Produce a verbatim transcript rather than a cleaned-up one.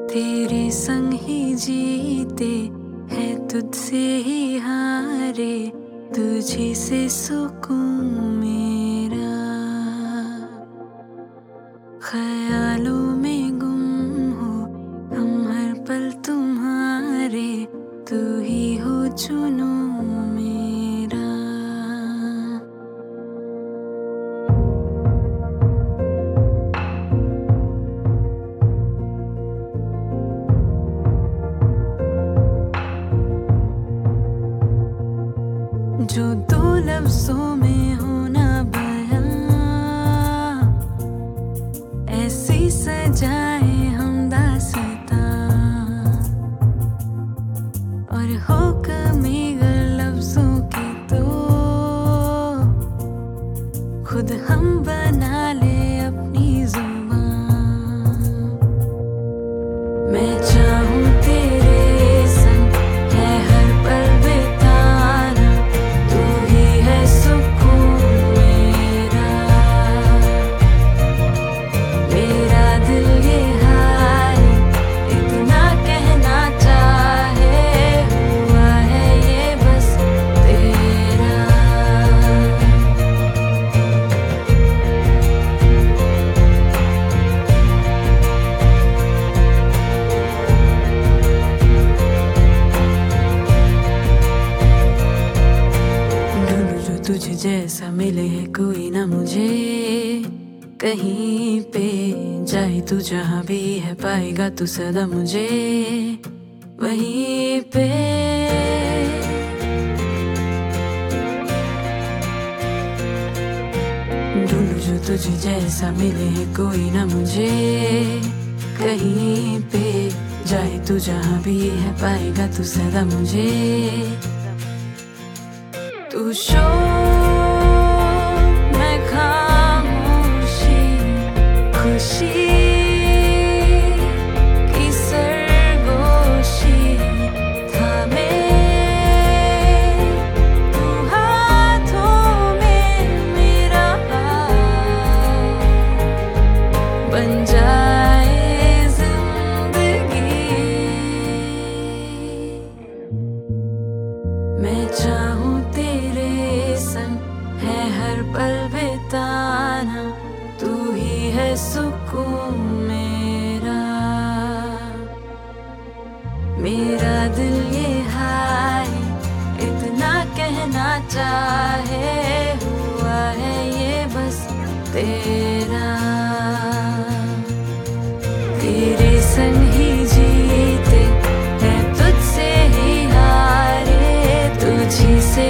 तेरे संग ही जीते हैं, तुझसे ही हारे, तुझी से सुकून मेरा। ख्यालों में गुम हो हम हर पल तुम्हारे, तू ही हो चुनो मेरा। जो दो लफ्जों में होना बयां, ऐसी सजाए हम दास्तां, और हो कमी लफ्जों की तो खुद हम बना ले अपनी जुबान। मैं चाहूं तेरे संग है हर पल बिताना, तू ही है सुकून मेरा। मेरा दिल ये हाय इतना कहना चाहे, हुआ है ये बस तेरा। ढूंढूं जो तुझे जैसा मिले है कोई ना मुझे, कहीं पे जाए तू जहाँ भी है, पाएगा तू सदा मुझे वहीं पे। ढूंढूं जो तुझे जैसा मिले है कोई ना मुझे, कहीं पे जाए तू जहाँ भी है, पाएगा तू सदा मुझे। तू शोर मैं खामोशी, खुशी की सरगोशी थामे, तू हाथों में मेरा हाथ बन जाए जिंदगी। मैं चाहूं तेरे संग है हर पल बिताना, तू ही है सुकून मेरा। मेरा दिल ये हाय इतना कहना चाहे, हुआ है ये बस तेरा। तेरे संग ही जीते हैं, तुझसे ही हारे, तुझी से